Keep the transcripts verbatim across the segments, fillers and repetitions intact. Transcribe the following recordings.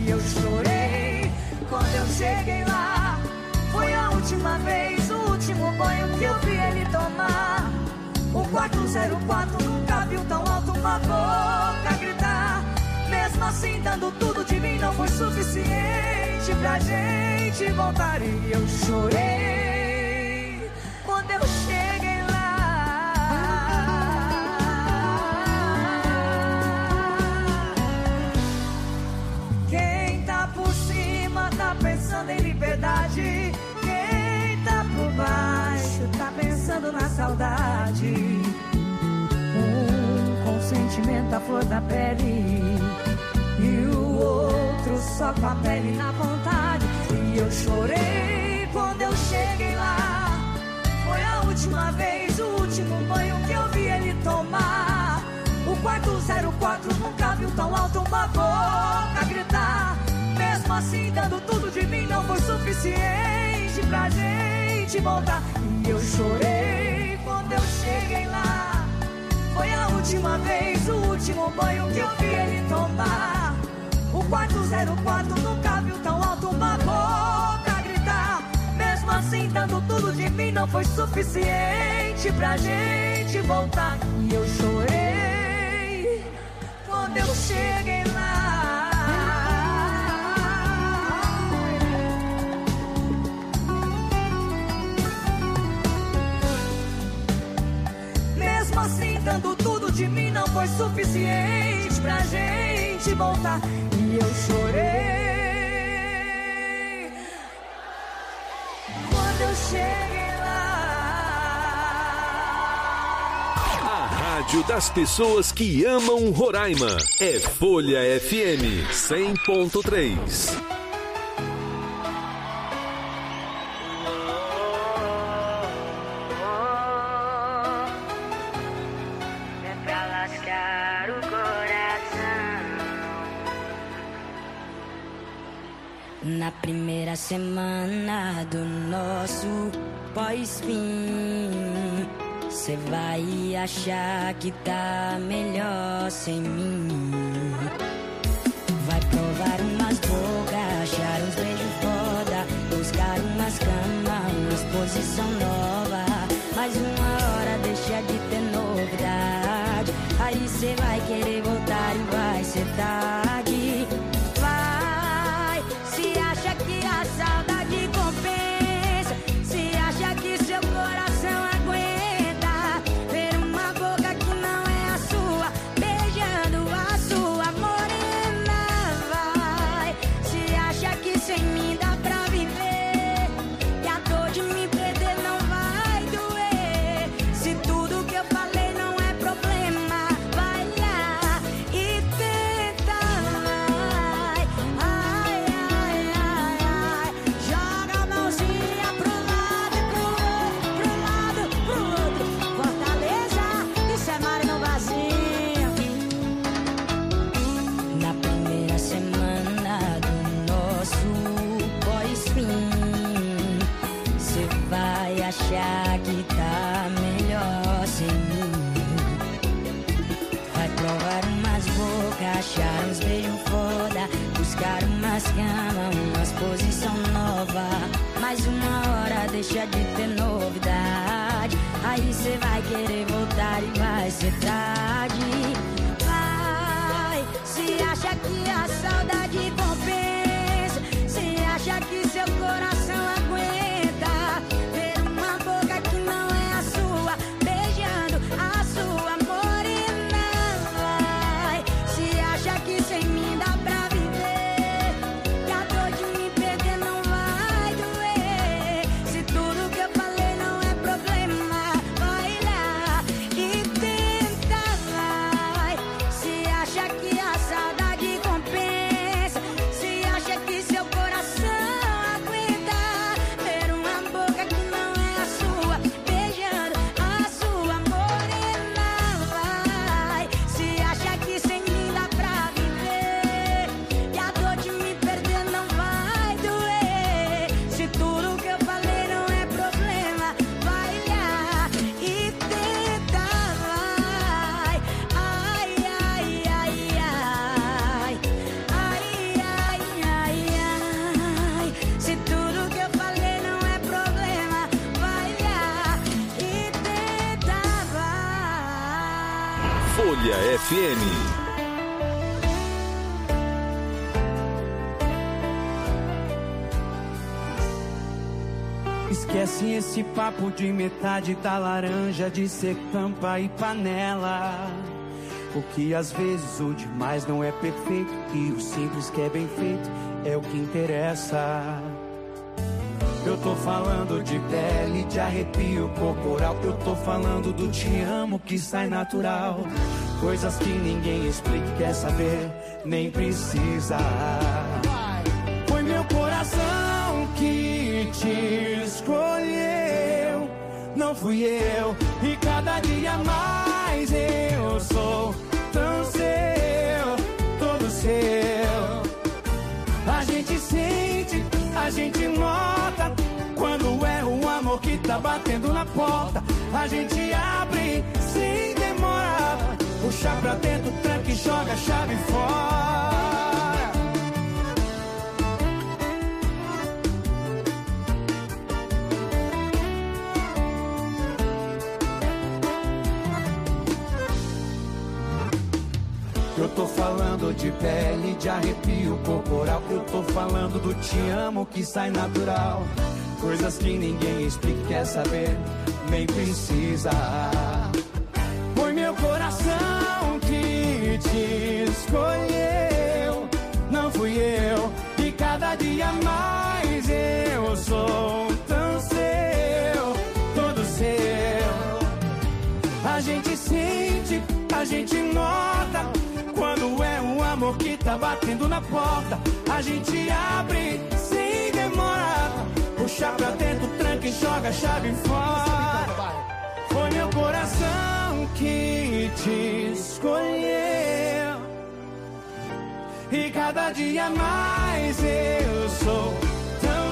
e eu chorei quando eu cheguei lá. Foi a última vez, o último banho que eu vi ele tomar. O quarto zero quatro nunca viu tão alto uma boca gritar. Mesmo assim dando tudo de mim não foi suficiente pra gente voltar. E eu chorei quando eu cheguei lá. Quem tá por cima tá pensando em liberdade. Quem tá por baixo tá pensando na saudade. Um com sentimento à flor da pele e o outro só com a pele na vontade. E eu chorei quando eu cheguei lá. Foi a última vez, o último banho que eu vi ele tomar. O quarto zero quatro nunca viu tão alto uma boca gritar. Mesmo assim dando tudo de mim não foi suficiente pra gente voltar. E eu chorei quando eu cheguei lá. Foi a última vez, o último banho que eu vi ele tomar. O quarto zero quatro nunca viu tão alto uma boca gritar. Mesmo assim dando tudo de mim não foi suficiente pra gente voltar. E eu chorei quando eu cheguei lá. Mesmo assim dando tudo de mim não foi suficiente pra gente voltar. E eu chorei quando eu cheguei lá. A rádio das pessoas que amam Roraima é Folha F M cem ponto três. Na primeira semana do nosso pós-fim, cê vai achar que tá melhor sem mim. Vai provar umas bocas, achar uns beijos foda, buscar umas camas, umas posição nova. Mas uma hora deixa de ter novidade, aí cê vai querer voltar e vai ser tarde. Se acha que a saudade compensa, se acha que seu coração aguenta ver uma boca que não é a sua, beijando a sua morena, vai. Se acha que sem mim dá pra viver, que a dor de me perder não vai doer. Se tudo que eu falei não é problema, vai lá e tenta, vai. Ai, joga a mãozinha pro lado, pro outro, pro lado, pro outro. Fortaleza, isso é mar no vazio. Na primeira semana do nosso pós-fim, cê vai achar que tá melhor sem mim. Vai provar umas bocas, achar uns beijos foda, buscar umas camas, umas posição nova. Mas uma hora deixa de ter novidade, aí cê vai querer voltar e vai ser tarde. Vai, se acha que a saudade compensa, se acha que seu coração aguenta ver uma boca que não é a sua, beijando a sua morena, vai. Se acha que sem mim dá pra viver, que a dor de me perder não vai doer. Se tudo que eu falei não é problema, vai lá e tenta, vai. Se acha que a saudade compensa, Folha F M. Esquece esse papo de metade da laranja, de ser tampa e panela. O que às vezes o demais não é perfeito, e o simples que é bem feito é o que interessa. Eu tô falando de pele, de arrepio corporal. Eu tô falando do te amo que sai natural. Coisas que ninguém explica, quer saber, nem precisa. Foi meu coração que te escolheu, não fui eu. E cada dia mais eu sou tão seu, todo seu. A gente sente, a gente nota, quando é o amor que tá batendo na porta. A gente abre sem demora, puxa pra dentro, tranca e joga a chave fora. Eu tô falando de pele, de arrepio corporal. Eu tô falando do te amo que sai natural. Coisas que ninguém explica, quer saber, nem precisa. Foi meu coração que te escolheu, não fui eu. E cada dia mais eu sou tão seu, todo seu. A gente sente, a gente nota, quando é um amor que tá batendo na porta. A gente abre sem demora, puxa pra dentro, tranca e joga a chave fora. Foi meu coração que te escolheu, e cada dia mais eu sou tão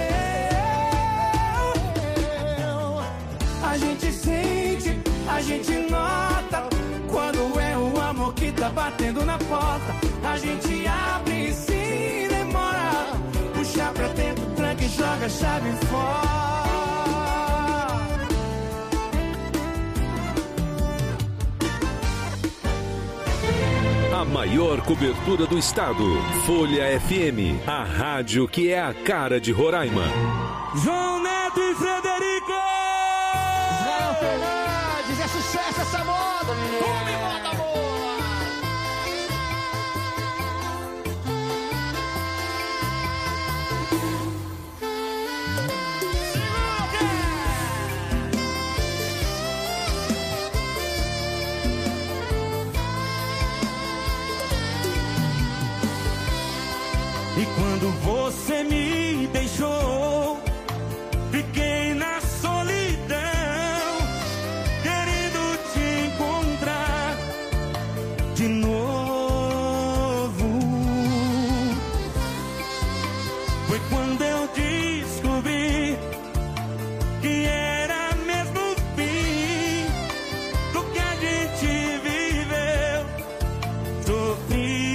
seu. A gente sente, a gente nota, quando é o amor que tá batendo na porta. A gente abre sem demora, puxa pra dentro, tranca e joga a chave fora. A maior cobertura do estado. Folha F M, a rádio que é a cara de Roraima. João Neto e Frederico! Israel Fernandes, é sucesso essa moda, menino! Come moda boa! E quando você me deixou, fiquei na solidão, querendo te encontrar de novo. Foi quando eu descobri que era mesmo o fim do que a gente viveu. Sofri.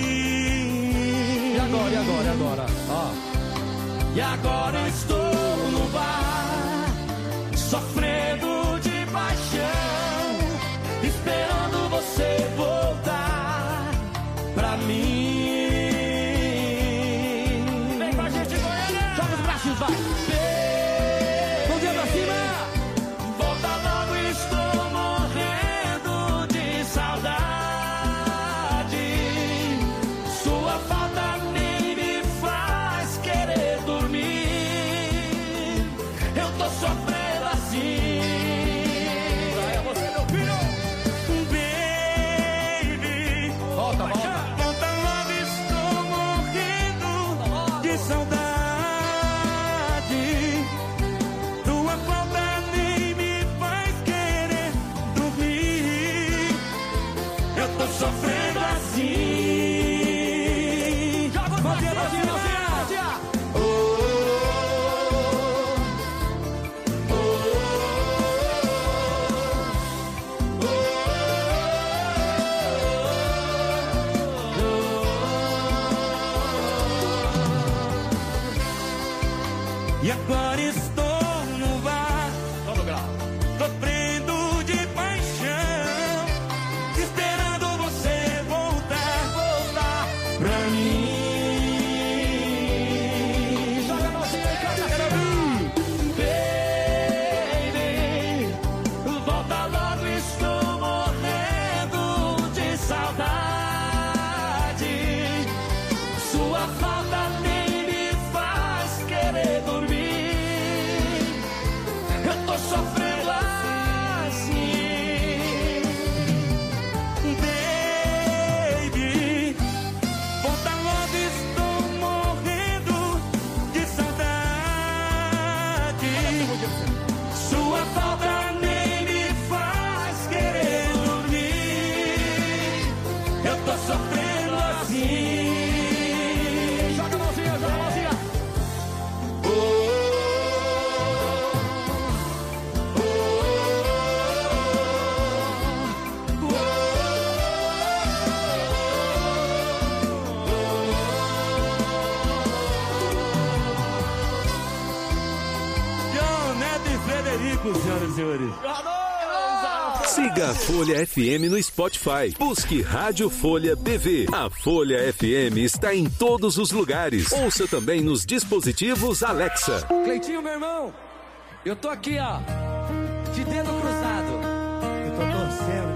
E agora, e agora? Ó. E agora estou no bar, sofrendo de paixão, esperando você voltar pra mim. Vem com a gente, Goiânia! Joga os braços, vai! Bom dia pra cima! Volta logo, estou morrendo de saudade. Sua falta nem me faz querer dormir. Eu tô sofrendo assim. Vai, é você, meu filho! Baby, Volta, volta! volta logo, estou morrendo de saudade. Tua falta nem me faz querer dormir. Eu tô sofrendo assim. Joga os Bom dia, braços, bom dia, bom dia, bom bom dia! Oh, oh, oh, oh. E agora estou no bar, Todo grau. sofrendo de paixão, esperando Sua falta nem me faz querer dormir. Eu tô sofrendo assim, baby. Volta logo, estou morrendo de saudade. Sua falta nem me faz querer dormir. Eu tô sofrendo assim. Joga a mãozinha, joga a mãozinha. Oh, oh, oh, oh, John, Neto e Frederico, senhoras e senhores. Siga a Folha F M no Spotify. Busque Rádio Folha B V. A Folha F M está em todos os lugares. Ouça também nos dispositivos Alexa. Cleitinho, meu irmão, eu tô aqui, ó, de dedo cruzado. Eu tô torcendo.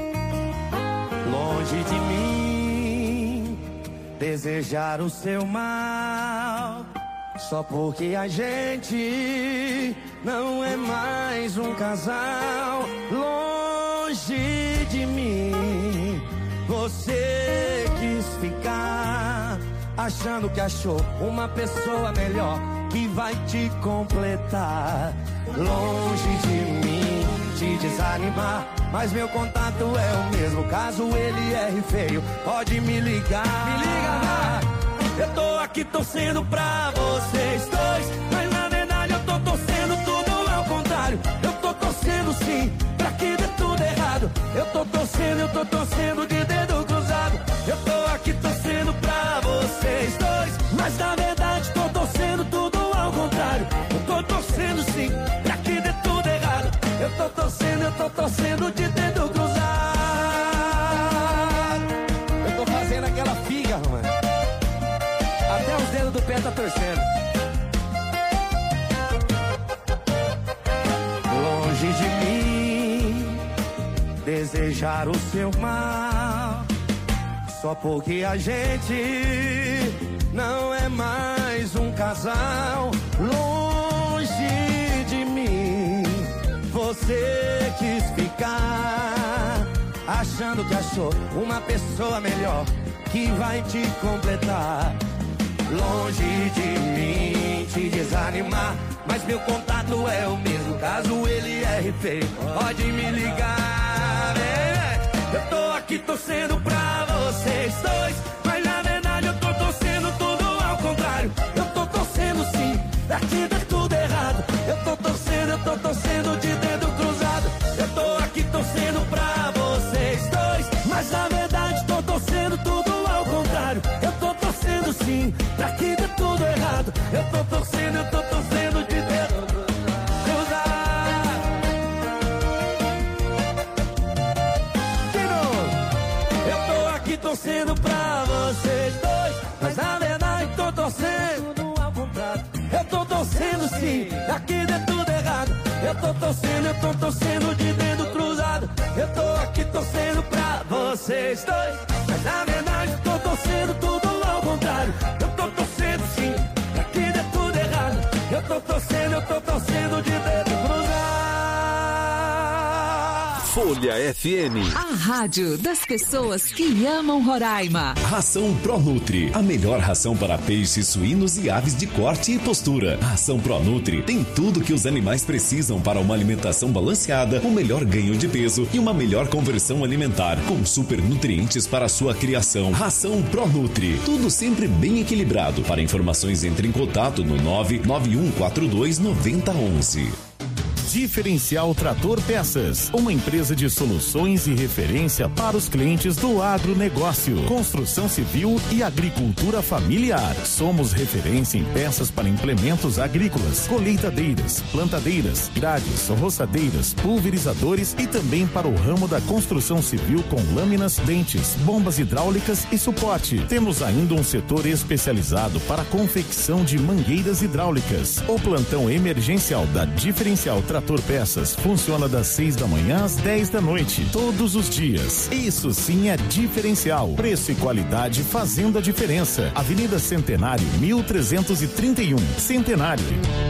Longe de mim desejar o seu mal, só porque a gente não é mais um casal. Longe de mim, você quis ficar, achando que achou uma pessoa melhor que vai te completar. Longe de mim te desanimar, mas meu contato é o mesmo. Caso ele erre feio, pode me ligar. Me liga, vai. Eu tô aqui torcendo pra vocês dois, mas na verdade eu tô torcendo tudo ao contrário. Eu tô torcendo sim, pra que dê tudo errado. Eu tô torcendo, eu tô torcendo de dedo cruzado. Eu tô aqui torcendo pra vocês dois, mas na verdade tô torcendo tudo ao contrário. Eu tô torcendo sim, pra que dê tudo errado. Eu tô torcendo, eu tô torcendo de dedo cruzado. Eu tô fazendo aquela figa, mano. Até os dedos do pé tá torcendo. Longe de mim desejar o seu mal, só porque a gente não é mais um casal. Longe de mim você quis ficar, achando que achou uma pessoa melhor que vai te completar. Longe de mim te desanimar, mas meu contato é o mesmo. Caso ele erre feio, pode me ligar. É, eu tô aqui torcendo pra vocês dois, mas na verdade eu tô torcendo tudo ao contrário. Eu tô torcendo sim, daqui dá tudo errado. Eu tô torcendo, eu tô torcendo de dedo cruzado. Eu tô aqui torcendo pra vocês dois, mas na verdade tô torcendo tudo ao contrário. Eu tô torcendo sim, pra que dê tudo errado. Eu tô torcendo, eu tô torcendo de dedo cruzado. De novo. Eu tô aqui torcendo pra vocês dois, mas na verdade tô torcendo tudo ao contrário. Eu tô torcendo sim, pra que dê tudo errado. Eu tô torcendo, eu tô torcendo de dedo cruzado. Eu tô aqui torcendo pra vocês dois, mas na verdade tô torcendo tudo ao contrário. Eu tô torcendo sim, pra que dê tudo errado. Eu tô torcendo, eu tô torcendo de dedo cruzado. Folha F M. A rádio das pessoas que amam Roraima. Ração Pronutri, a melhor ração para peixes, suínos e aves de corte e postura. A ração Pronutri tem tudo que os animais precisam para uma alimentação balanceada, um melhor ganho de peso e uma melhor conversão alimentar, com super nutrientes para sua criação. Ração Pronutri, tudo sempre bem equilibrado. Para informações, entre em contato no nove nove um quatro dois nove zero um um. Diferencial Trator Peças, uma empresa de soluções e referência para os clientes do agronegócio, construção civil e agricultura familiar. Somos referência em peças para implementos agrícolas, colheitadeiras, plantadeiras, grades, roçadeiras, pulverizadores e também para o ramo da construção civil com lâminas, dentes, bombas hidráulicas e suporte. Temos ainda um setor especializado para a confecção de mangueiras hidráulicas. O plantão emergencial da Diferencial Trator Trator Peças funciona das seis da manhã às dez da noite, todos os dias. Isso sim é diferencial. Preço e qualidade fazendo a diferença. Avenida Centenário, mil trezentos e trinta e um. Centenário.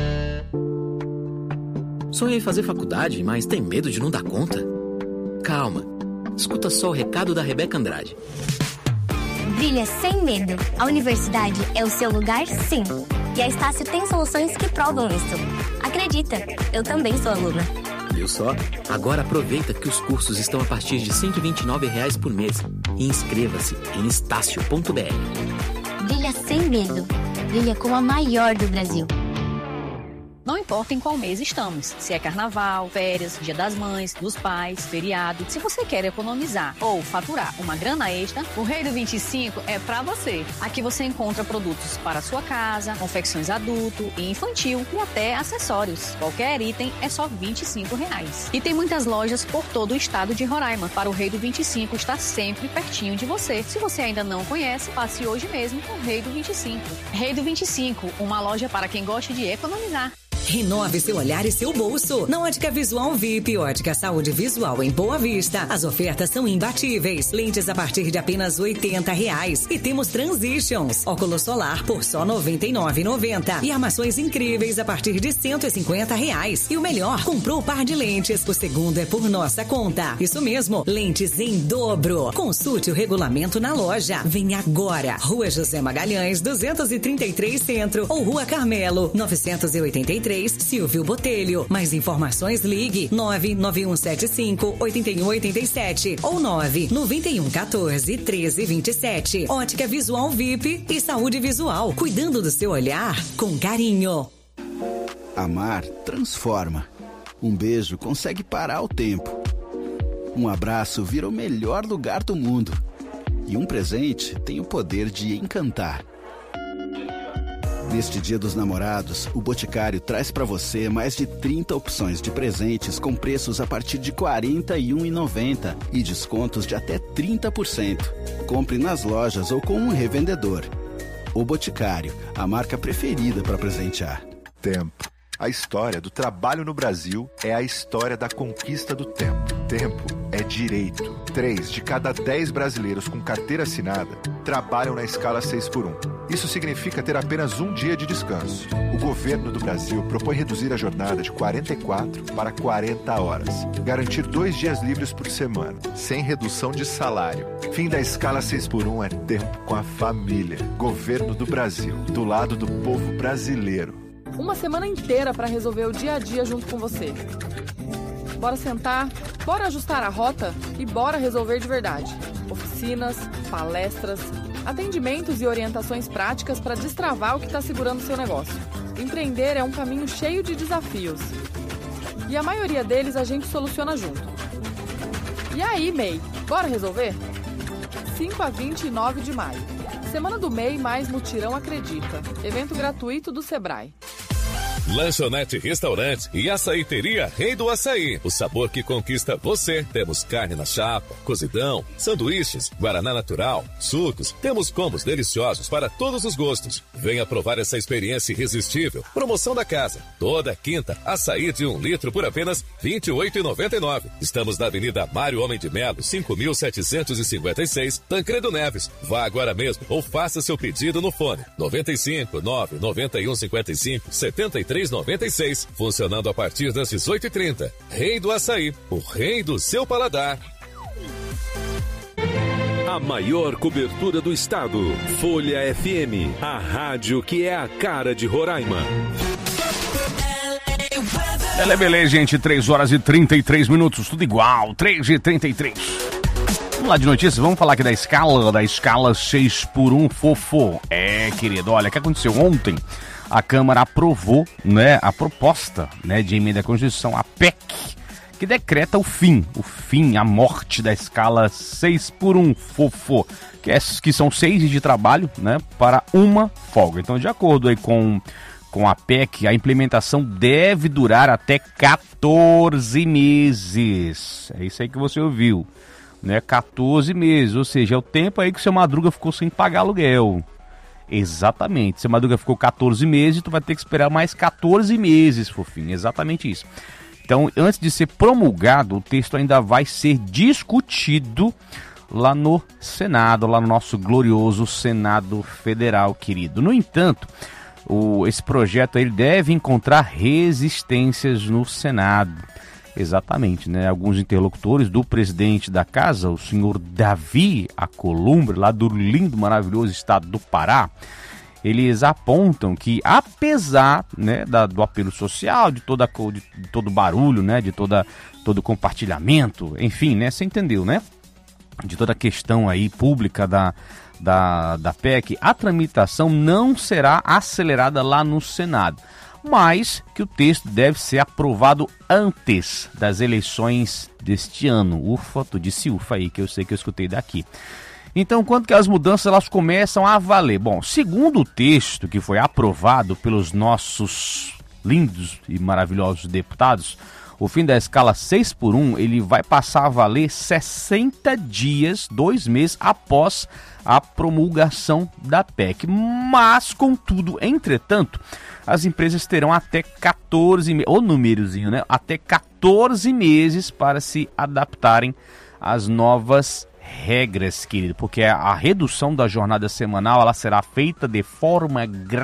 Sonha em fazer faculdade, mas tem medo de não dar conta? Calma. Escuta só o recado da Rebeca Andrade. Brilha sem medo. A universidade é o seu lugar, sim. E a Estácio tem soluções que provam isso. Acredita, eu também sou aluna. Viu só? Agora aproveita que os cursos estão a partir de cento e vinte e nove reais por mês. E inscreva-se em estácio ponto b r. Brilha sem medo. Brilha como a maior do Brasil. Não importa em qual mês estamos, se é carnaval, férias, dia das mães, dos pais, feriado. Se você quer economizar ou faturar uma grana extra, o Rei do vinte e cinco é pra você. Aqui você encontra produtos para a sua casa, confecções adulto e infantil e até acessórios. Qualquer item é só vinte e cinco reais. E tem muitas lojas por todo o estado de Roraima para o Rei do vinte e cinco estar sempre pertinho de você. Se você ainda não conhece, passe hoje mesmo no Rei do vinte e cinco. Rei do vinte e cinco, uma loja para quem gosta de economizar. Renove seu olhar e seu bolso. Na Ótica Visual V I P, Ótica Saúde Visual em Boa Vista. As ofertas são imbatíveis. Lentes a partir de apenas oitenta reais. E temos Transitions. Óculos solar por só noventa e nove reais e noventa centavos. E armações incríveis a partir de cento e cinquenta reais. E o melhor, comprou o par de lentes. O segundo é por nossa conta. Isso mesmo, lentes em dobro. Consulte o regulamento na loja. Venha agora. Rua José Magalhães, duzentos e trinta e três Centro. Ou Rua Carmelo, novecentos e oitenta e três, Silvio Botelho. Mais informações, ligue nove nove um sete cinco oito um oito sete ou nove nove um um quatro treze vinte e sete. Ótica Visual V I P e Saúde Visual, cuidando do seu olhar com carinho. Amar transforma. Um beijo consegue parar o tempo. Um abraço vira o melhor lugar do mundo. E um presente tem o poder de encantar. Neste Dia dos Namorados, o Boticário traz para você mais de trinta opções de presentes com preços a partir de quarenta e um reais e noventa centavos e descontos de até trinta por cento. Compre nas lojas ou com um revendedor. O Boticário, a marca preferida para presentear. Tempo. A história do trabalho no Brasil é a história da conquista do tempo. Tempo é direito. Três de cada dez brasileiros com carteira assinada trabalham na escala seis por um. Isso significa ter apenas um dia de descanso. O governo do Brasil propõe reduzir a jornada de quarenta e quatro para quarenta horas. Garantir dois dias livres por semana, sem redução de salário. Fim da escala seis por um é tempo com a família. Governo do Brasil, do lado do povo brasileiro. Uma semana inteira para resolver o dia a dia junto com você. Bora sentar, bora ajustar a rota e bora resolver de verdade. Oficinas, palestras, atendimentos e orientações práticas para destravar o que está segurando seu negócio. Empreender é um caminho cheio de desafios. E a maioria deles a gente soluciona junto. E aí, M E I, bora resolver? cinco a vinte e nove de maio. Semana do M E I mais Mutirão Acredita. Evento gratuito do Sebrae. Lanchonete Restaurante e Açaiteria Rei do Açaí. O sabor que conquista você. Temos carne na chapa, cozidão, sanduíches, guaraná natural, sucos. Temos combos deliciosos para todos os gostos. Venha provar essa experiência irresistível. Promoção da casa. Toda quinta, açaí de um litro por apenas vinte e oito reais e noventa e nove centavos. Estamos na Avenida Mário Homem de Melo, cinco mil setecentos e cinquenta e seis, Tancredo Neves. Vá agora mesmo ou faça seu pedido no fone noventa e cinco, nove nove um cinco cinco, sete três noventa e seis, funcionando a partir das dezoito e trinta. Rei do Açaí, o rei do seu paladar. A maior cobertura do estado. Folha F M, a rádio que é a cara de Roraima. Ela é beleza, gente, três horas e trinta e três minutos, tudo igual, três e trinta e três. Vamos lá de notícias, vamos falar aqui da escala, da escala seis por um fofo. É, querido, olha, o que aconteceu ontem? A Câmara aprovou, né, a proposta, né, de emenda à Constituição, a P E C, que decreta o fim, o fim, a morte da escala seis por um fofo, que, é, que são seis dias de trabalho, né, para uma folga. Então, de acordo aí com, com a P E C, a implementação deve durar até quatorze meses. É isso aí que você ouviu, né, quatorze meses, ou seja, é o tempo aí que o seu Madruga ficou sem pagar aluguel. Exatamente, seu Madruga ficou quatorze meses, tu vai ter que esperar mais quatorze meses, fofinho, exatamente isso. Então, antes de ser promulgado, o texto ainda vai ser discutido lá no Senado, lá no nosso glorioso Senado Federal, querido. No entanto, o, esse projeto ele deve encontrar resistências no Senado. Exatamente, né? Alguns interlocutores do presidente da casa, o senhor Davi Alcolumbre, lá do lindo, maravilhoso estado do Pará, eles apontam que, apesar, né, da, do apelo social, de, toda, de, de todo barulho, né, de toda, todo compartilhamento, enfim, né, você entendeu, né? De toda a questão aí pública da, da, da P E C, a tramitação não será acelerada lá no Senado, mas que o texto deve ser aprovado antes das eleições deste ano. Ufa, tu disse ufa aí, que eu sei que eu escutei daqui. Então, quando que as mudanças elas começam a valer? Bom, segundo o texto que foi aprovado pelos nossos lindos e maravilhosos deputados, o fim da escala seis por um, ele vai passar a valer sessenta dias, dois meses após a promulgação da P E C. Mas, contudo, entretanto, as empresas terão até quatorze meses, ou númerozinho, né? Até quatorze meses para se adaptarem às novas regras, querido, porque a redução da jornada semanal ela será feita de forma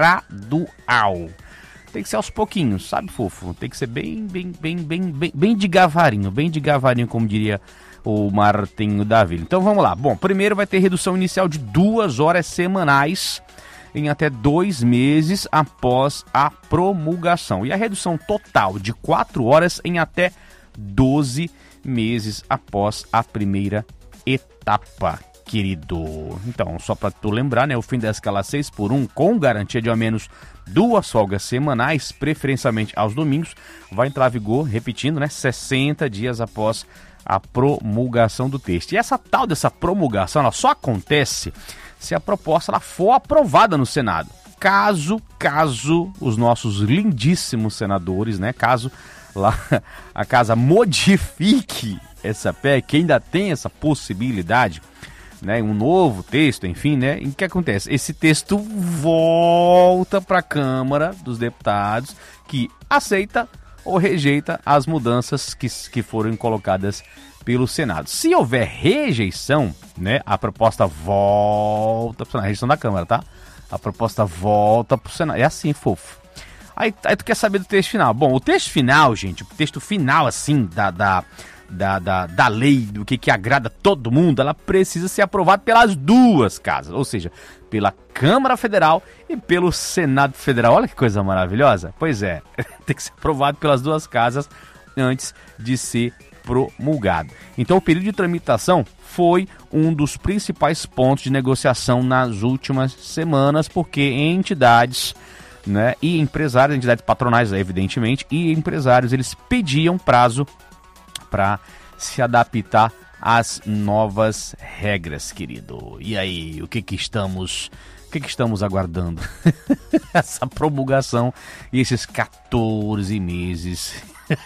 gradual. Tem que ser aos pouquinhos, sabe, fofo? Tem que ser bem, bem, bem, bem, bem, bem de gavarinho, bem de gavarinho, como diria o Martinho da Vila. Então vamos lá. Bom, primeiro vai ter redução inicial de duas horas semanais em até dois meses após a promulgação. E a redução total de quatro horas em até doze meses após a primeira etapa, querido. Então, só para tu lembrar, né, o fim da escala seis por um, com garantia de ao menos duas folgas semanais, preferencialmente aos domingos, vai entrar em vigor, repetindo, né, sessenta dias após a promulgação do texto. E essa tal dessa promulgação, ela só acontece se a proposta ela for aprovada no Senado. Caso, caso os nossos lindíssimos senadores, né, caso lá a casa modifique essa P E C, que ainda tem essa possibilidade, né, um novo texto, enfim, né, em que acontece? Esse texto volta para a Câmara dos Deputados, que aceita ou rejeita as mudanças que, que foram colocadas pelo Senado. Se houver rejeição, né, a proposta volta para o Senado. A rejeição da Câmara, tá? A proposta volta para o Senado. É assim, fofo. Aí, aí tu quer saber do texto final. Bom, o texto final, gente, o texto final, assim, da, da, da, da, da lei, do que, que agrada todo mundo, ela precisa ser aprovada pelas duas casas. Ou seja, pela Câmara Federal e pelo Senado Federal. Olha que coisa maravilhosa. Pois é, tem que ser aprovado pelas duas casas antes de ser promulgado. Então o período de tramitação foi um dos principais pontos de negociação nas últimas semanas, porque entidades, né, e empresários, entidades patronais, evidentemente, e empresários, eles pediam prazo para se adaptar às novas regras, querido. E aí, o que que estamos, o que que estamos aguardando? Essa promulgação e esses quatorze meses.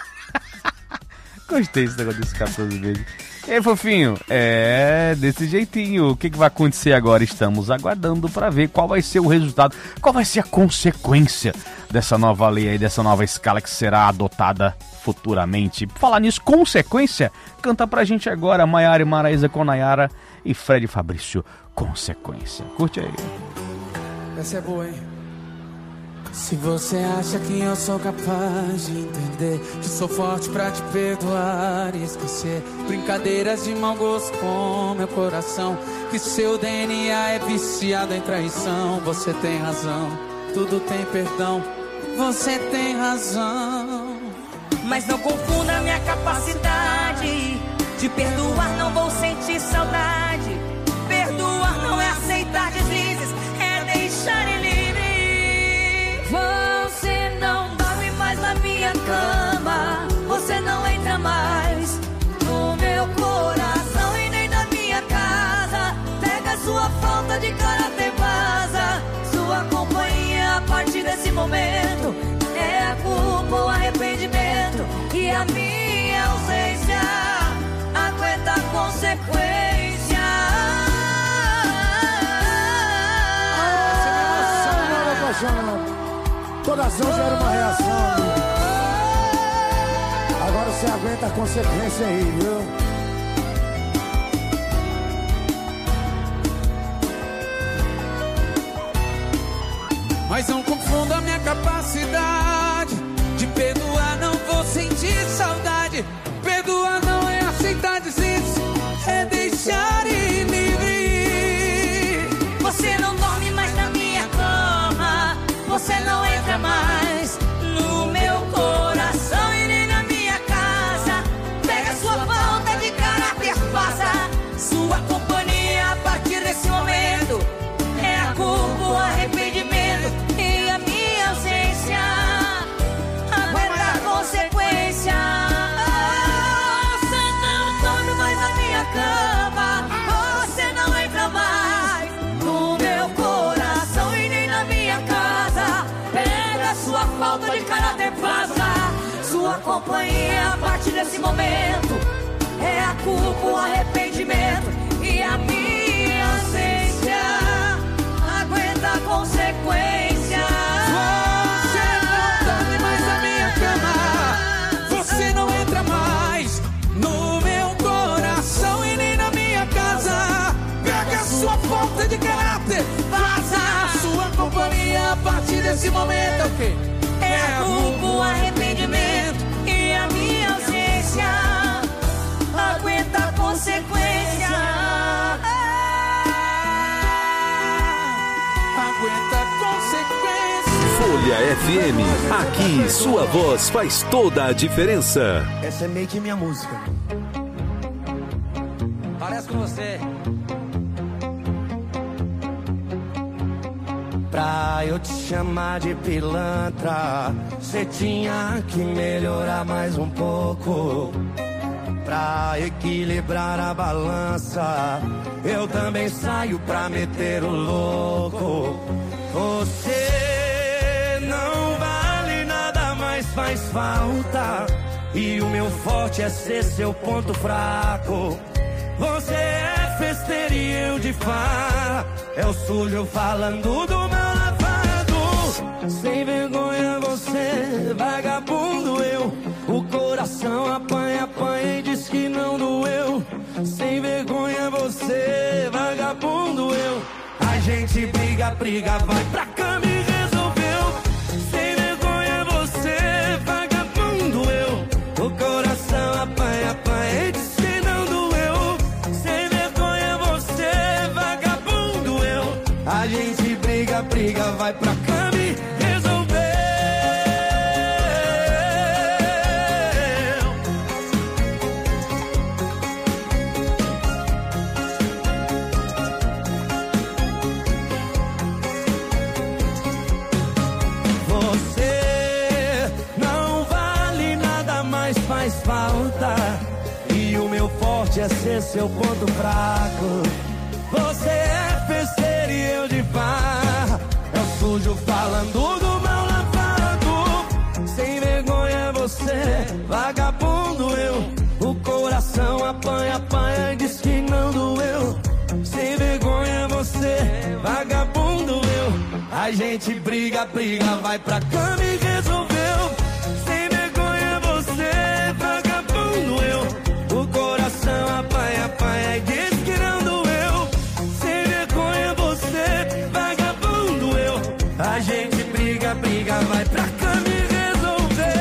Gostei desse negócio desses quatorze meses. E aí, fofinho? É, desse jeitinho. O que, que vai acontecer agora? Estamos aguardando para ver qual vai ser o resultado, qual vai ser a consequência dessa nova lei aí, dessa nova escala que será adotada futuramente. Falar nisso, consequência, canta pra gente agora Maiara e Maraísa com Nayara e Fred Fabrício, Consequência. Curte aí. Essa é boa, hein? Se você acha que eu sou capaz de entender, que sou forte pra te perdoar e esquecer brincadeiras de mau gosto com meu coração, que seu D N A é viciado em traição, você tem razão, tudo tem perdão, você tem razão. Mas não confunda minha capacidade de perdoar, não vou sentir saudade. Perdoar não é aceitar deslizes, é deixar ele livre. Você não dorme mais na minha cama, você não entra mais no meu coração e nem na minha casa. Pega sua falta de caráter, vaza. Sua companhia a partir desse momento é a culpa, o arrependimento e a minha ausência aguenta a consequência. Toda ação gera uma reação. Agora você aguenta a consequência aí, viu? Mas não confunda a minha capacidade de perdoar, não vou sentir saudade. Perdoar não é aceitar desiste, é deixar ir livre. Você não dorme mais na minha cama, você não entra mais no meu coração e nem na minha casa. Pega sua falta de caráter, faça sua companhia a partir desse momento. É a culpa, o arrependimento e a minha ausência. Aguenta a consequência. Você não dorme mais na minha cama, você não entra mais no meu coração e nem na minha casa. Pega sua falta de caráter, faça sua companhia a partir desse momento. É a culpa, o arrependimento e a minha ausência. Aguenta a consequência. Você não dorme mais na minha cama, você não entra mais no meu coração e nem na minha casa. Pega sua falta de caráter, faça sua companhia a partir desse momento. Okay. É a culpa, o arrependimento e a minha ausência. Aguenta a consequência. Aguenta a consequência. Folha F M, aqui sua voz faz toda a diferença. Essa é meio que minha música. Parece com você. Pra eu te chamar de pilantra, cê tinha que melhorar mais um pouco. Pra equilibrar a balança, eu também saio pra meter o louco. Você não vale nada, mas faz falta. E o meu forte é ser seu ponto fraco. Você é festeiro e eu de farra. É o sujo falando do meu lavado. Sem vergonha você, vagabundo eu. O coração apanha, apanha e diz que não doeu. Sem vergonha você, vagabundo eu. A gente briga, briga, vai pra cama e resolveu. Sem vergonha você, vagabundo eu. O coração apanha, apanha e diz que não doeu. Sem vergonha você, vagabundo eu. A gente briga, briga, vai pra cama e resolveu. Faz falta. E o meu forte é ser seu ponto fraco. Você é festeiro e eu de farra. É o sujo falando do mal lavado. Sem vergonha você, vagabundo eu. O coração apanha, apanha e diz que não doeu. Sem vergonha você, vagabundo eu. A gente briga, briga, vai pra cama e resolveu. O coração apanha, apanha e diz que não doeu. Sem vergonha você, vagabundo eu. A gente briga, briga, vai pra cama e resolveu.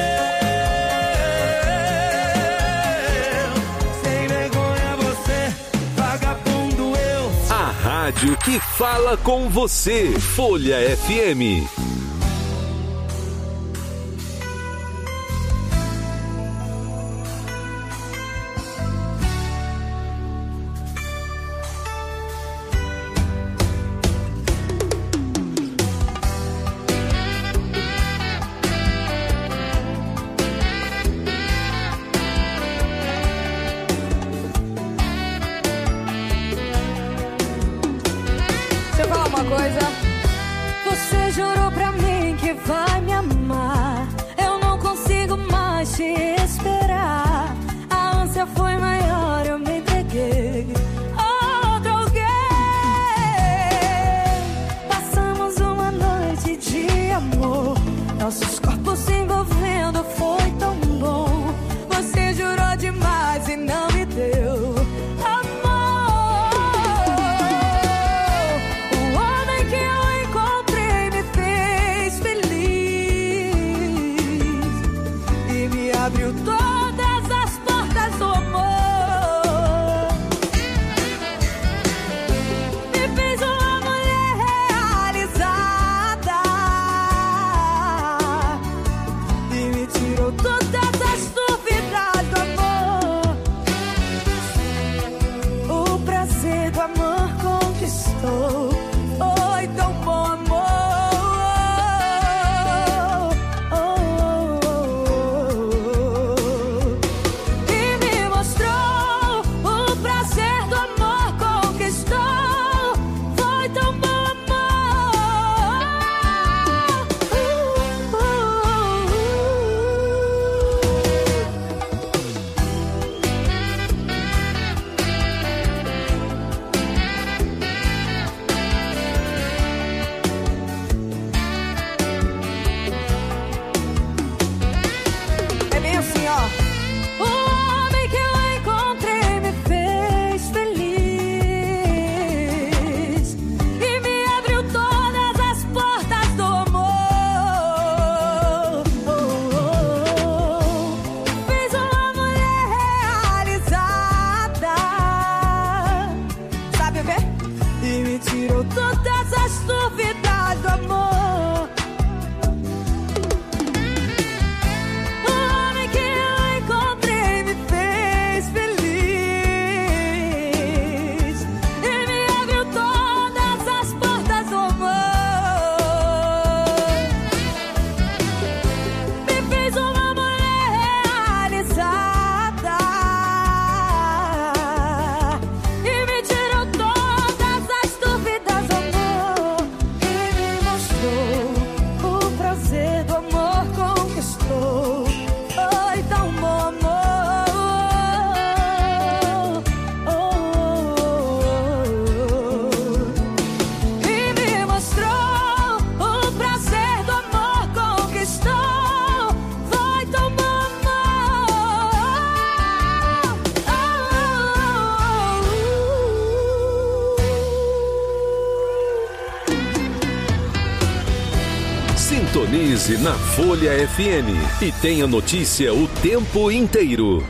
Sem vergonha você, vagabundo eu. A rádio que fala com você. Folha F M. Você jurou pra Sintonize na Folha F M e tenha notícia o tempo inteiro.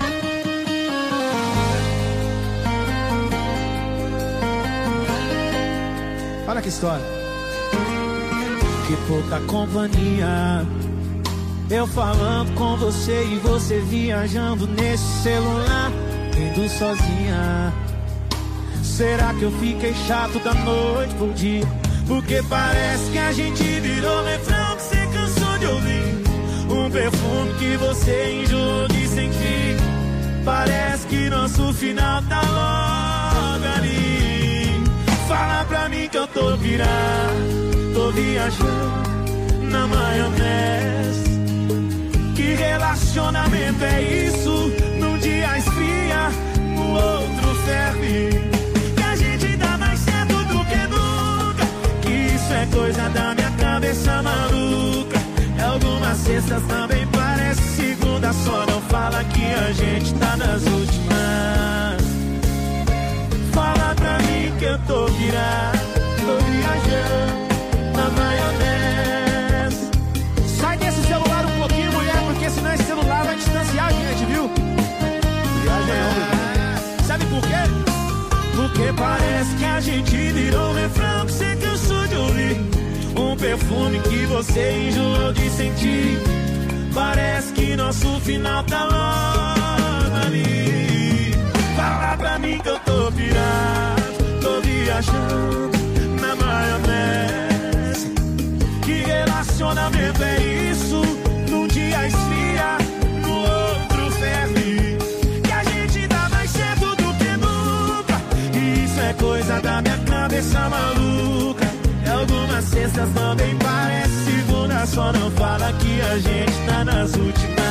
Olha que história. Que pouca companhia. Eu falando com você e você viajando nesse celular, indo sozinha. Será que eu fiquei chato da noite pro dia? Porque parece que a gente virou refrão que você cansou de ouvir. Um perfume que você enjoou de sentir. Parece que nosso final tá logo ali. Fala pra mim que eu tô pirado, tô viajando na maionese. Que relacionamento é isso? Num dia esfria, no outro ferve. Que a gente dá mais certo do que nunca. Que isso é coisa da minha cabeça maluca. É algumas sextas também parece segunda. Só não fala que a gente tá nas últimas. Fala pra mim que eu tô virado, tô viajando na maionese. Sai desse celular um pouquinho, mulher, porque senão esse celular vai distanciar a gente, viu? Viagem, sabe por quê? Porque parece que a gente virou um refrão que você cansou de ouvir. Um perfume que você enjoou de sentir. Parece que nosso final tá logo ali. Fala pra mim que eu tô pirado, tô viajando na maionese. Que relacionamento é isso? Num dia esfria, no outro ferve. Que a gente dá mais certo do que nunca. E isso é coisa da minha cabeça maluca. E algumas sextas também parece segunda. Só não fala que a gente tá nas últimas.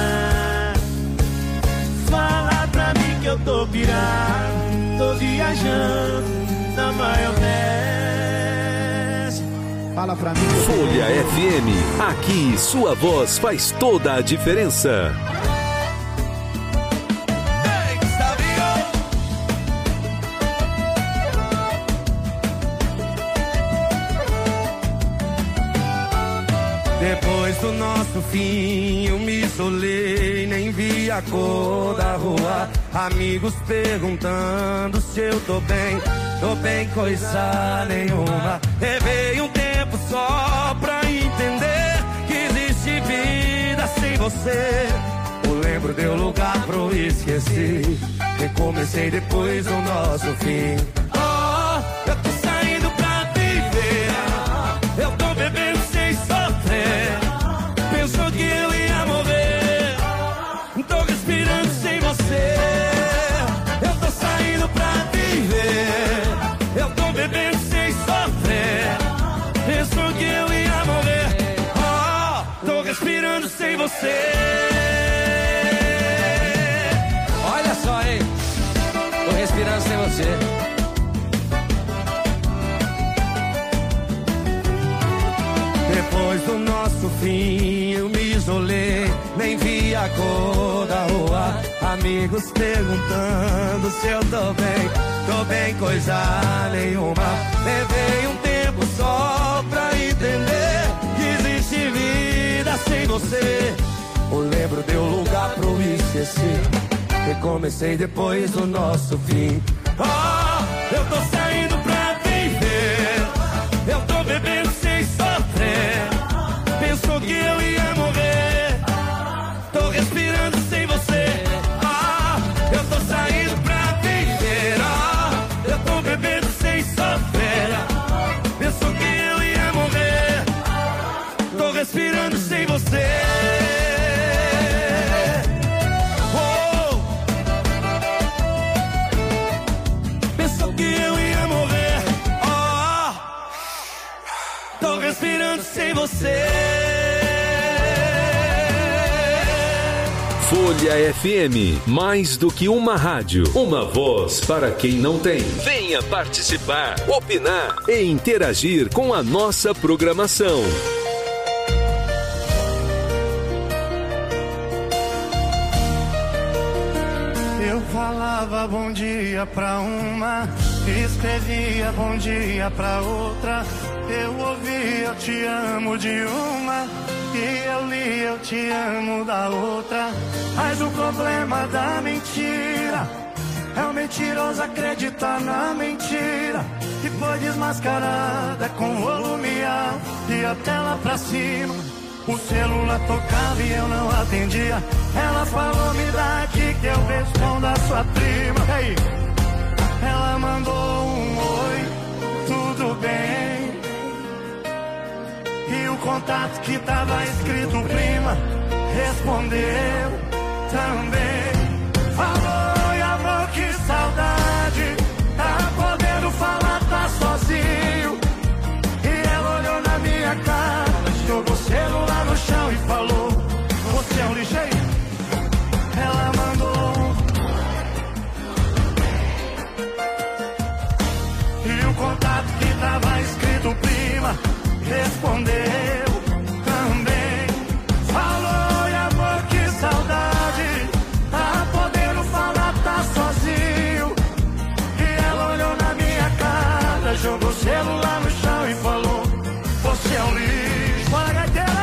Fala pra mim que eu tô pirado, tô viajando na maionese. Fala pra mim. Folha F M, aqui sua voz faz toda a diferença. Depois do nosso fim eu me isolei, nem vi a cor da rua. Amigos perguntando se eu tô bem, tô bem coisa nenhuma. Levei um tempo só pra entender que existe vida sem você. O lembro deu lugar pro esquecer. Recomecei depois do nosso fim. Oh, eu tô saindo pra viver, eu tô bebendo sem sofrer. Pensou que eu ia morrer, tô respirando sem você. Eu tô saindo pra viver, eu tô bebendo sem sofrer. Pensou que eu ia morrer, oh, tô respirando sem você. Olha só, hein, tô respirando sem você. Depois do nosso fim eu me isolei, nem vi a cor da rua. Amigos perguntando se eu tô bem, tô bem coisa nenhuma. Levei um tempo só pra entender que existe vida sem você. O lembro deu lugar pro esquecer. Recomecei depois do nosso fim. Oh, eu tô saindo pra viver, eu tô bebendo sem sofrer. Pensou que eu ia morrer, tô respirando sem você. Ah, eu tô saindo pra viver. Ah, eu tô bebendo sem sofrer. Pensou que eu ia morrer, tô respirando sem você. Oh, pensou que eu ia morrer. Oh, tô respirando sem você. Folha F M, mais do que uma rádio, uma voz para quem não tem. Venha participar, opinar e interagir com a nossa programação. Eu falava bom dia pra uma, escrevia bom dia pra outra. Eu ouvia eu te amo de uma, E eu li eu te amo da outra. Mas o problema da mentira é o mentiroso acreditar na mentira que foi desmascarada com volume alto e a tela pra cima. O celular tocava e eu não atendia. Ela falou, me dá aqui que eu respondo a sua prima. E aí? Ela mandou um oi, tudo bem. E o contato que tava escrito prima respondeu também. Falou, e amor, que saudade. Tá podendo falar, tá sozinho. E ela olhou na minha cara, jogou o celular no chão e falou, você é um lixeiro. Ela mandou. E o contato que tava escrito prima respondeu também. Falou, e amor, que saudade. Tá podendo falar, tá sozinho. E ela olhou na minha cara, jogou o celular no chão e falou, você é um lixo. Bora, gaiteira!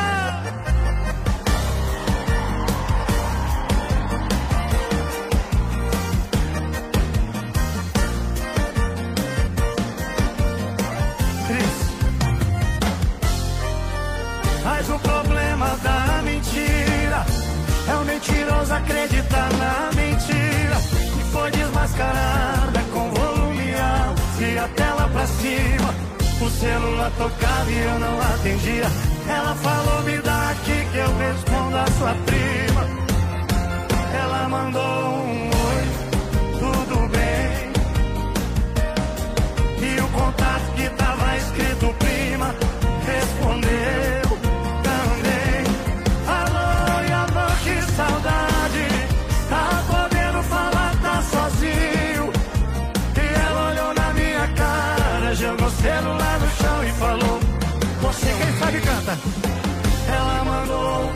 Cris. Mas o problema da mentira é o mentiroso acreditar na mentira que foi desmascarada com volume alto e a tela pra cima. O celular tocava e eu não atendia. Ela falou, me dá aqui que eu respondo a sua prima. Ela mandou um oi, tudo bem. E o contato que tava escrito prima respondeu também. Alô, e amor, que saudade. Tá podendo falar, tá sozinho. E ela olhou na minha cara, jogou o celular no chão e falou, você quem sabe canta. Ela mandou.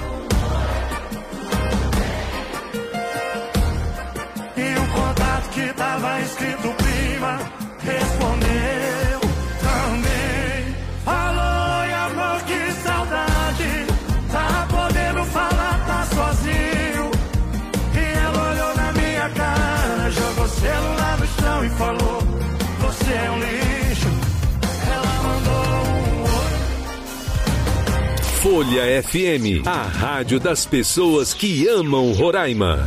E o contato que tava escrito prima respondeu também. Alô, e amor, que saudade. Tá podendo falar, tá sozinho. E ela olhou na minha cara, jogou o celular no chão e falou, você é um lixo. Ela mandou um oi. Folha F M, a rádio das pessoas que amam Roraima.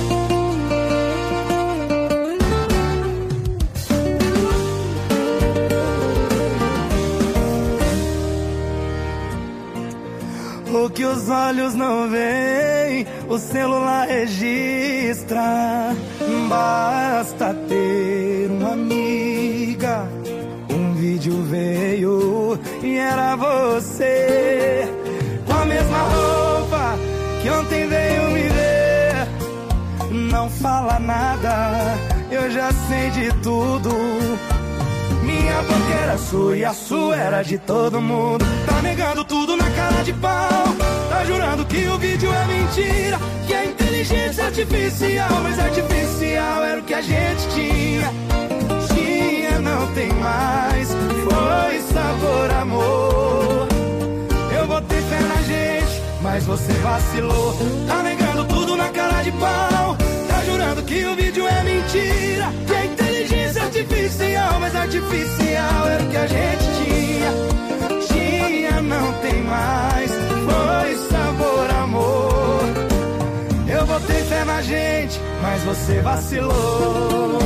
O que os olhos não veem, o celular registra. Basta ter uma amiga. Um vídeo veio e era você, com a mesma roupa que ontem veio me ver. Não fala nada, eu já sei de tudo. Minha boca era sua e a sua era de todo mundo. Tá negando tudo na cara de pau. Tá jurando que o vídeo é mentira, que é inteligência artificial. Mas artificial era o que a gente tinha. Tinha, não tem mais. Foi sabor, amor. Eu botei fé na gente, mas você vacilou. Tá negando tudo na cara de pau. Tá jurando que o vídeo é mentira, que é inteligência artificial. Mas artificial era o que a gente tinha. Tinha, não tem mais. Foi sabor, amor. Eu botei fé na gente, mas você vacilou.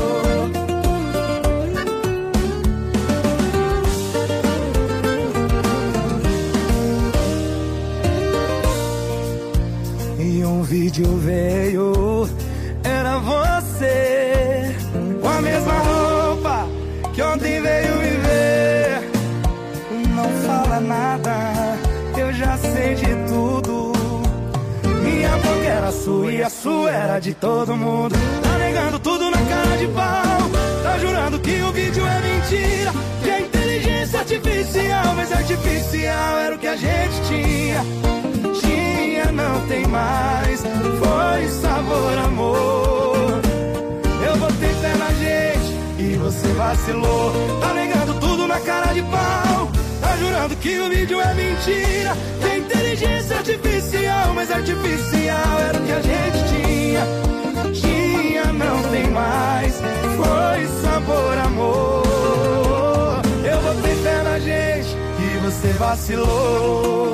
E um vídeo veio, era você, com a mesma roupa que ontem veio me ver. Não fala nada, eu já sei de tudo. Minha boca era sua e a sua era de todo mundo. Tá negando tudo na cara de pau. Tá jurando que o vídeo é mentira, que é inteligência artificial. Mas artificial era o que a gente tinha. Tinha, não tem mais. Foi sabor, amor. Eu botei fé na gente e você vacilou. Tá negando tudo na cara de pau. Tá jurando que o vídeo é mentira, que é inteligência artificial, mas artificial era o que a gente tinha. Tinha, não tem mais. Foi sabor, amor. Eu botei fé na gente e você vacilou.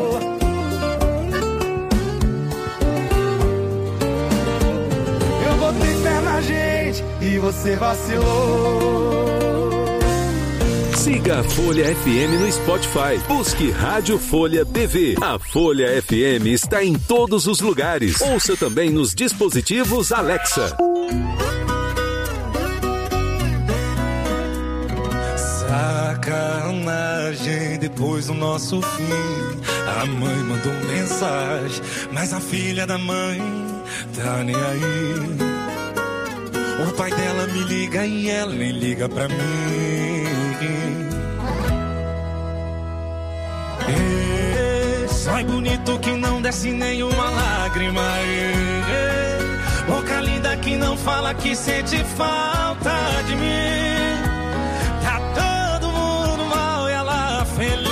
Eu botei fé na gente e você vacilou. Siga a Folha F M no Spotify. Busque Rádio Folha B V. A Folha F M está em todos os lugares. Ouça também nos dispositivos Alexa. Sacanagem, depois do nosso fim, a mãe mandou mensagem, mas a filha da mãe tá nem aí. O pai dela me liga e ela nem liga pra mim. Ei, sai bonito que não desce nenhuma lágrima. Ei, boca linda que não fala que sente falta de mim. Tá todo mundo mal e ela feliz.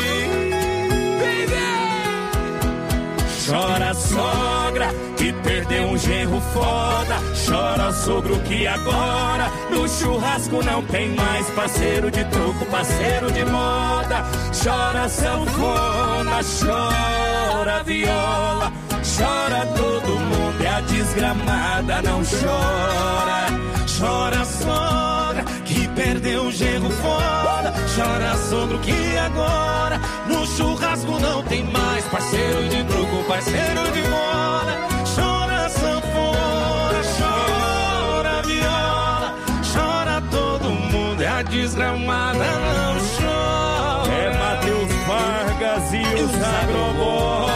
Chora sogra que perdeu um genro foda. Chora sogro que agora no churrasco não tem mais parceiro de truco, parceiro de moda. Chora sanfona, chora viola. Chora todo mundo e a desgramada não chora. Chora sogra que perdeu um genro foda. Chora sogro que agora no churrasco não tem mais parceiro de truco, parceiro de moda. Chora sanfona, chora viola. Chora todo mundo e a desgramada não chora. É Matheus Vargas e os Agroboy.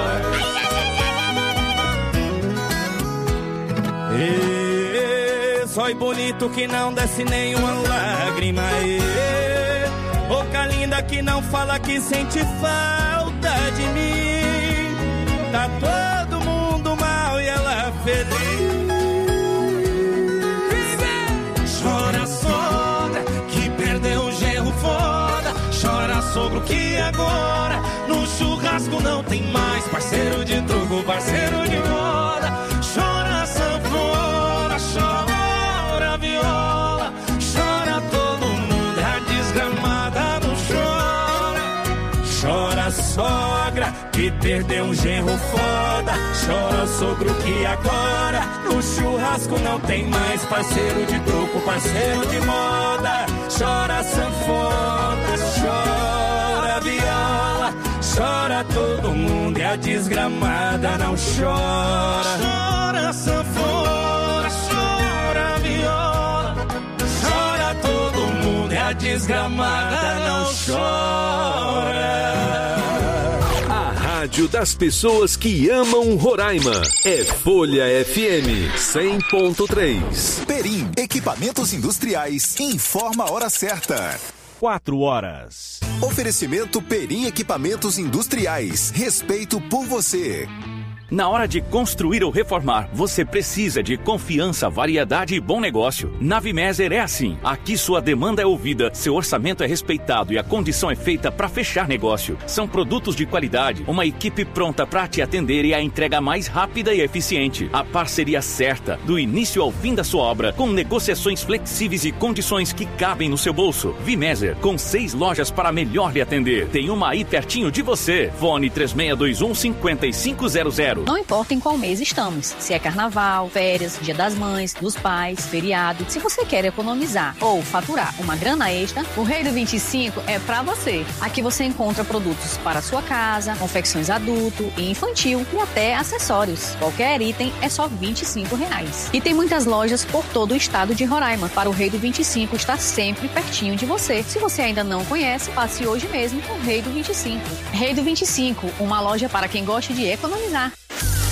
E só bonito que não desce nenhuma lágrima. E boca linda que não fala que sente falta de mim. Tá todo mundo mal e ela feliz. Chora sogra que perdeu um genro foda. Chora sogro que agora no churrasco não tem mais parceiro de truco, parceiro de moda. Chora sanfona, chora viola. Chora todo mundo, a desgramada não chora. Chora sogra que perdeu um genro foda. Chora sogro que agora no churrasco não tem mais parceiro de truco, parceiro de moda. Chora sanfona, chora viola. Chora todo mundo e a desgramada não chora. Chora sanfona, chora viola. Chora todo mundo e a desgramada não chora. A rádio das pessoas que amam Roraima é Folha F M cem ponto três. Perim, equipamentos industriais, informa a hora certa. Quatro horas. Oferecimento Perim Equipamentos Industriais. Respeito por você. Na hora de construir ou reformar, você precisa de confiança, variedade e bom negócio. Na Vimeser é assim. Aqui sua demanda é ouvida, seu orçamento é respeitado e a condição é feita para fechar negócio. São produtos de qualidade, uma equipe pronta para te atender e a entrega mais rápida e eficiente. A parceria certa, do início ao fim da sua obra, com negociações flexíveis e condições que cabem no seu bolso. Vimeser, com seis lojas para melhor lhe atender. Tem uma aí pertinho de você. Fone três seis dois um, cinco cinco zero zero. Não importa em qual mês estamos, se é carnaval, férias, dia das mães, dos pais, feriado. Se você quer economizar ou faturar uma grana extra, o Rei do vinte e cinco é pra você. Aqui você encontra produtos para sua casa, confecções adulto e infantil e até acessórios. Qualquer item é só vinte e cinco reais. E tem muitas lojas por todo o estado de Roraima, para o Rei do vinte e cinco estar sempre pertinho de você. Se você ainda não conhece, passe hoje mesmo no Rei do vinte e cinco. Rei do vinte e cinco, uma loja para quem gosta de economizar.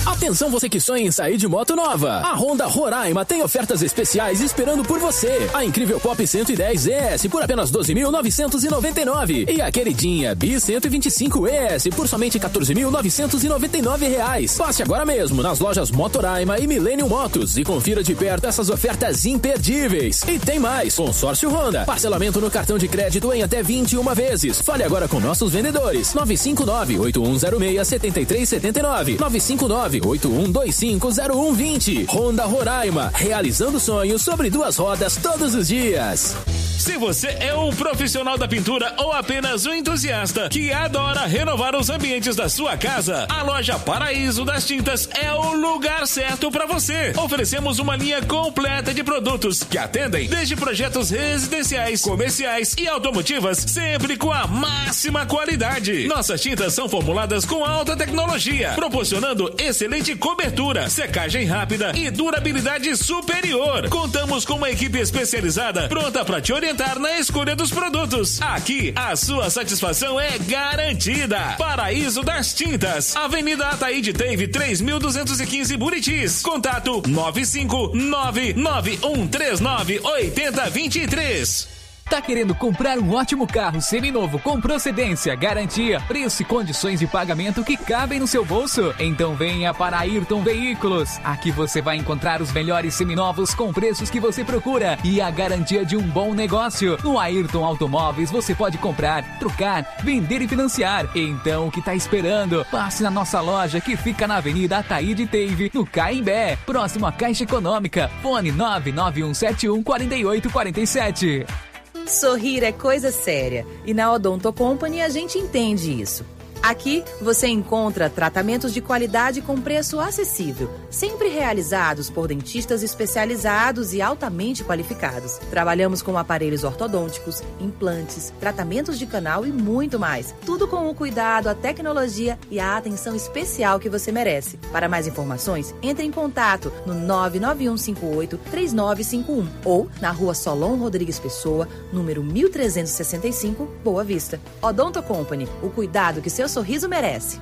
Atenção você que sonha em sair de moto nova. A Honda Roraima tem ofertas especiais esperando por você. A incrível Pop cento e dez E S por apenas doze mil novecentos e noventa e nove. E a queridinha Bi cento e vinte e cinco E S por somente quatorze mil novecentos e noventa e nove reais. Passe agora mesmo nas lojas Motoraima e Millennium Motos e confira de perto essas ofertas imperdíveis. E tem mais, consórcio Honda. Parcelamento no cartão de crédito em até vinte e uma vezes. Fale agora com nossos vendedores. nove cinco nove, oito um zero seis, sete três sete nove. nove cinco nove, oito um dois cinco, zero um dois zero. Honda Roraima, realizando sonhos sobre duas rodas todos os dias. Se você é um profissional da pintura ou apenas um entusiasta que adora renovar os ambientes da sua casa, a loja Paraíso das Tintas é o lugar certo para você. Oferecemos uma linha completa de produtos que atendem desde projetos residenciais, comerciais e automotivas, sempre com a máxima qualidade. Nossas tintas são formuladas com alta tecnologia, proporcionando excelente cobertura, secagem rápida e durabilidade superior. Contamos com uma equipe especializada pronta para te orientar na escolha dos produtos. Aqui, a sua satisfação é garantida. Paraíso das Tintas, Avenida Ataíde Teve, três mil duzentos e quinze, Buritis. Contato nove cinco nove nove um três nove oito zero dois três. Tá querendo comprar um ótimo carro seminovo com procedência, garantia, preço e condições de pagamento que cabem no seu bolso? Então venha para Ayrton Veículos. Aqui você vai encontrar os melhores seminovos com preços que você procura e a garantia de um bom negócio. No Ayrton Automóveis você pode comprar, trocar, vender e financiar. Então o que tá esperando? Passe na nossa loja que fica na Avenida Ataíde Teve, no Caimbé, próximo à Caixa Econômica. Fone nove nove um sete um quatro oito quatro sete. Sorrir é coisa séria e na Odonto Company a gente entende isso. Aqui você encontra tratamentos de qualidade com preço acessível, sempre realizados por dentistas especializados e altamente qualificados. Trabalhamos com aparelhos ortodônticos, implantes, tratamentos de canal e muito mais. Tudo com o cuidado, a tecnologia e a atenção especial que você merece. Para mais informações, entre em contato no nove nove um cinco oito três nove cinco um ou na Rua Solon Rodrigues Pessoa, número mil trezentos e sessenta e cinco, Boa Vista. Odonto Company, o cuidado que seus sorriso merece.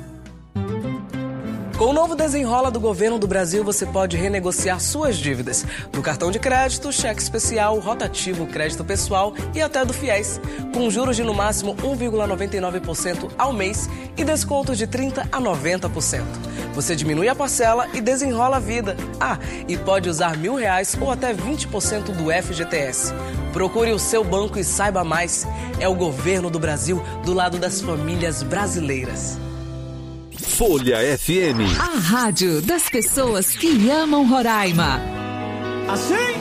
Com o novo Desenrola do Governo do Brasil, você pode renegociar suas dívidas do cartão de crédito, cheque especial, rotativo, crédito pessoal e até do FIES, com juros de no máximo um vírgula noventa e nove por cento ao mês e descontos de trinta por cento a noventa por cento. Você diminui a parcela e desenrola a vida. Ah, e pode usar mil reais ou até vinte por cento do F G T S. Procure o seu banco e saiba mais. É o governo do Brasil do lado das famílias brasileiras. Folha F M. A rádio das pessoas que amam Roraima. Assim?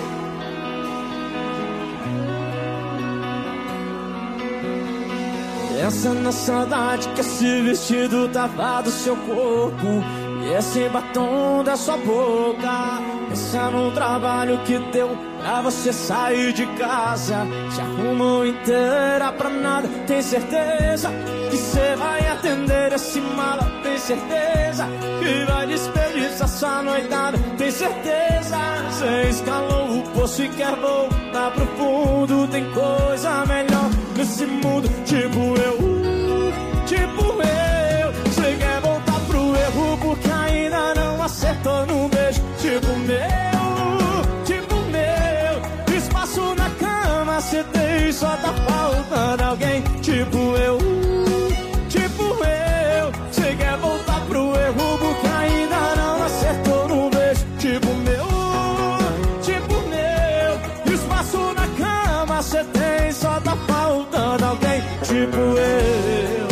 Essa na saudade que esse vestido tava do seu corpo e esse batom da sua boca. Pensa no trabalho que deu pra você sair de casa. Se arrumou inteira pra nada. Tem certeza que cê vai atender esse mala? Tem certeza que vai desperdiçar sua noitada? Tem certeza? Cê escalou o poço e quer voltar pro fundo. Tem coisa melhor nesse mundo, tipo eu, tipo eu. Cê quer voltar pro erro porque ainda não acertou num beijo, tipo meu, tipo meu. Espaço na cama cê tem, só tá faltando alguém, tipo eu, tipo eu. Cê quer voltar pro erro porque ainda não acertou num beijo, tipo meu, tipo meu. Espaço na cama cê tem, só tá faltando alguém, tipo eu.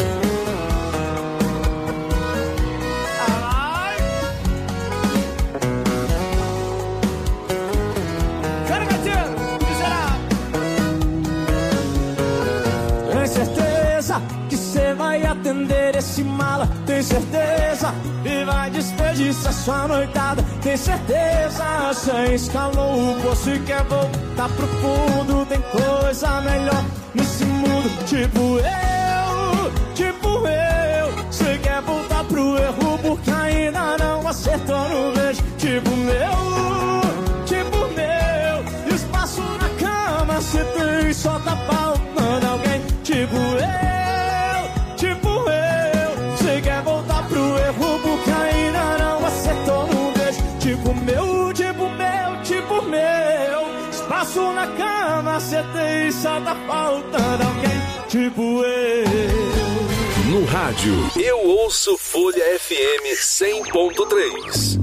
Que cê vai atender esse mala? Tem certeza? E vai desperdiçar sua noitada? Tem certeza? Cê escalou o poço e quer voltar pro fundo. Tem coisa melhor nesse mundo, tipo eu, tipo eu. Cê quer voltar pro erro porque ainda não acertou no beijo, tipo meu, tipo meu. Espaço na cama cê tem, só tá faltando alguém, tipo eu. Tipo eu, cê quer voltar pro erro porque ainda Tipo meu, tipo meu, tipo meu. Espaço na cama, cê tem, só tá faltando alguém. Tipo eu. No rádio, eu ouço Folha F M cem ponto três.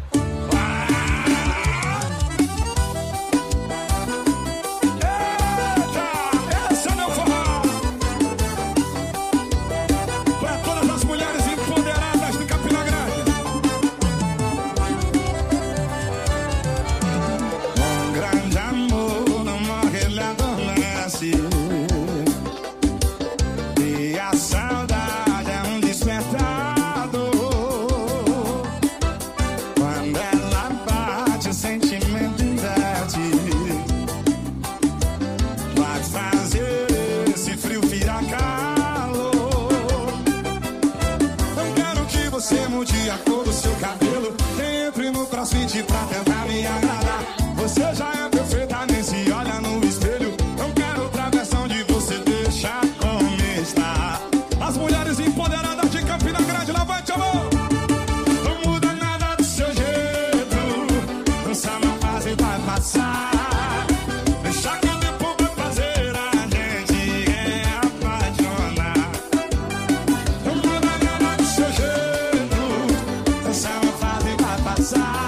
Pra tentar me agradar, você já é perfeita, nem se olha no espelho. Não quero outra versão de você, deixa como está. As mulheres empoderadas de Campina Grande, levante a mão. Não muda nada do seu jeito, dança não faz e vai passar. Deixa que o tempo vai fazer a gente reapaixonar. Não muda nada do seu jeito, dança não faz e vai passar.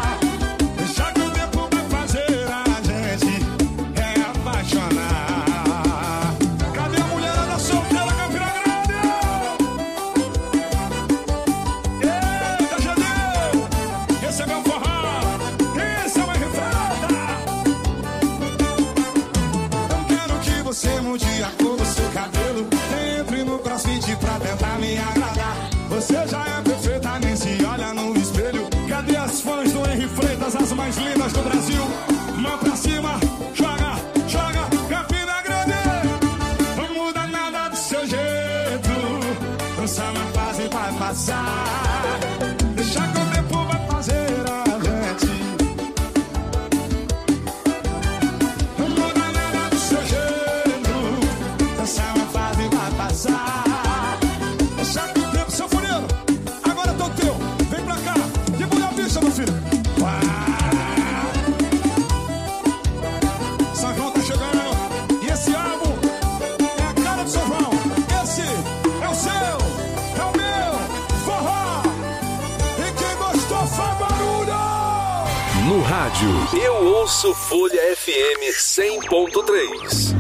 Você já é perfeita, nem se olha no espelho. Cadê as fãs do Henry Freitas, as mais lindas do Brasil? Mão pra cima, joga, joga, Campina Grande. Não muda nada do seu jeito, dança na fase vai passar. Deixa que o tempo vai fazer a gente. Não muda nada do seu jeito, dança na fase vai passar. Meu filho. São João tá chegando. E esse álbum é a cara do São João. Esse é o seu, é o meu forró. E quem gostou faz barulho. No rádio, eu ouço Folha F M cem ponto três.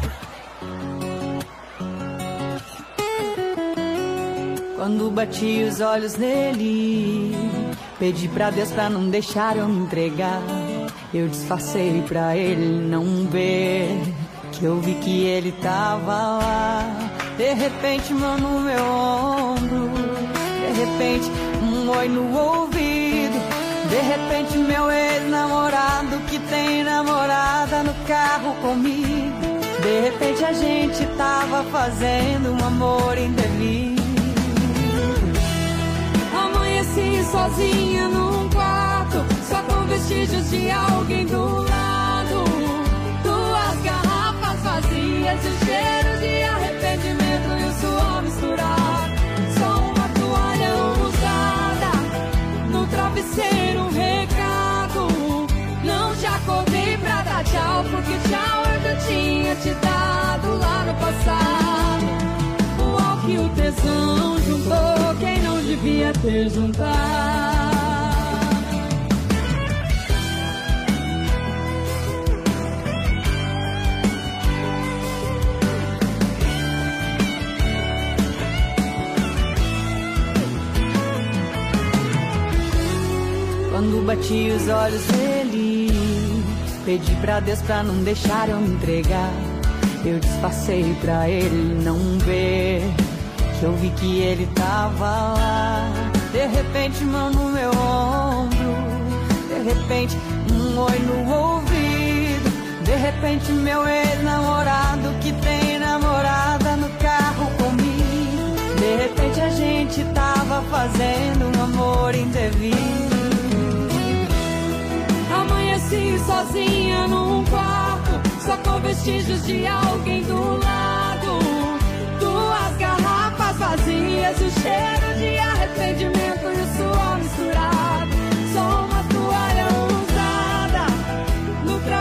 Quando bati os olhos nele, pedi pra Deus pra não deixar eu me entregar. Eu disfarcei pra ele não ver que eu vi que ele tava lá. De repente, mão no meu ombro, de repente, um oi no ouvido. De repente, meu ex-namorado que tem namorada no carro comigo. De repente, a gente tava fazendo um amor indevido. Amanheci sozinha num quarto, só com vestígios de alguém do lado. Duas garrafas vazias e o cheiro de arrependimento e o suor misturado. Só uma toalha usada, no travesseiro um recado. Não te acordei pra dar tchau, porque tchau eu já tinha te dado lá no passado. O álcool e o tesão juntou quem não devia ter juntado. Quando bati os olhos nele, pedi pra Deus pra não deixar eu me entregar. Eu disfarcei pra ele não ver que eu vi que ele tava lá. De repente, mão no meu ombro, de repente, um oi no ouvido. De repente, meu ex-namorado que tem namorada no carro comigo. De repente, a gente tava fazendo um amor indevido. Amanheci sozinha num quarto, só com vestígios de alguém do lado. Duas garrafas vazias, o cheiro de arrependimento e o suor misturado. Só uma toalha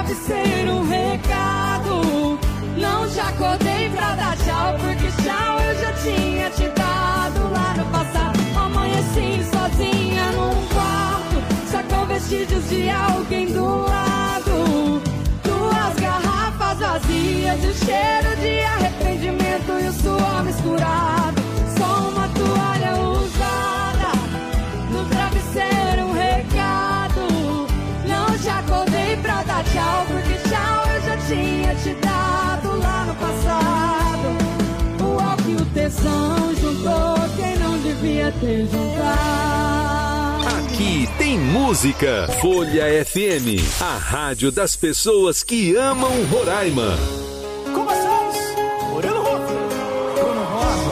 travesseiro um recado. Não te acordei pra dar tchau, porque tchau eu já tinha te dado lá no passado. Amanheci sozinha num quarto, só com vestígios de alguém do lado. Duas garrafas vazias e o cheiro de arrependimento e o suor misturado. Só uma toalha usada, no travesseiro um recado. Não te acordei pra dar tchau, porque tchau eu já tinha te dado lá no passado. O álcool e o tesão juntou quem não devia ter juntado. Aqui tem música. Folha F M, a rádio das pessoas que amam Roraima. Com vocês, Murilo Rosa. Bruno Rosa.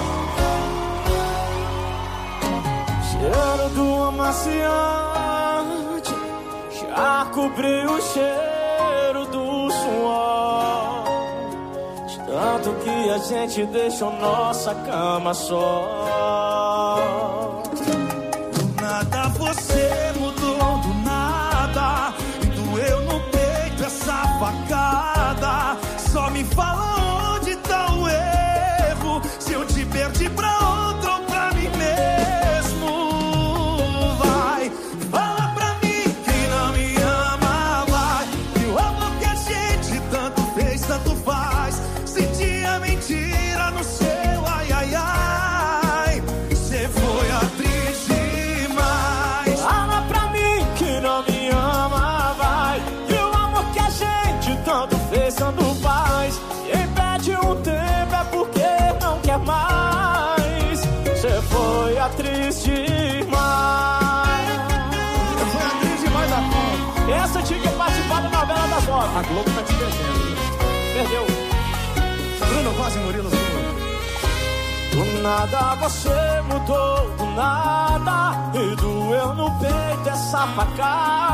Cheiro do amaciante já cobriu o cheiro do suor. De tanto que a gente deixou nossa cama só. Do nada você mudou, do nada. E doeu no peito essa facada. Só me fala onde tá o erro. Se eu te perdi pra outro ou pra mim mesmo. Vai, fala pra mim quem não me ama, vai. E o amor que a gente tanto fez, tanto faz. Senti a mentira no seu ai, ai, ai. Você foi atriz demais. Fala pra mim que não me ama, vai. E o amor que a gente tanto fez, tanto faz. Quem perde um tempo é porque não quer mais. Você foi atriz demais. Eu fui atriz demais da Globo. Essa tinha que participar da novela das nove. A Globo tá te perdendo. Perdeu. Bruno Rosa e Murilo Sul. Do nada você mudou, do nada. E doeu no peito essa facada.